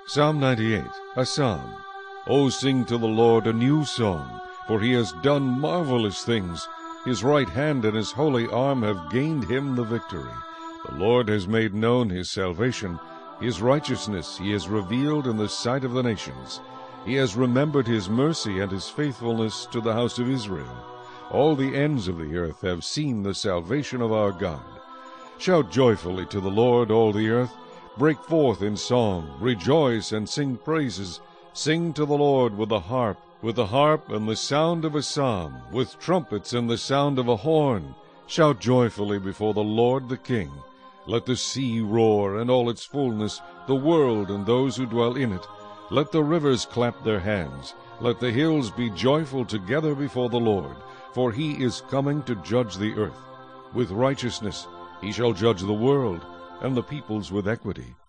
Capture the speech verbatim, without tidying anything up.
Psalm ninety-eight, a psalm. O sing to the Lord a new song, for he has done marvelous things. His right hand and his holy arm have gained him the victory. The Lord has made known his salvation. His righteousness he has revealed in the sight of the nations. He has remembered his mercy and his faithfulness to the house of Israel. All the ends of the earth have seen the salvation of our God. Shout joyfully to the Lord, all the earth. Break forth in song, rejoice and sing praises. Sing to the Lord with the harp, with the harp and the sound of a psalm, with trumpets and the sound of a horn. Shout joyfully before the Lord the King. Let the sea roar and all its fullness, the world and those who dwell in it. Let the rivers clap their hands. Let the hills be joyful together before the Lord, for he is coming to judge the earth. With righteousness he shall judge the world, and the peoples with equity.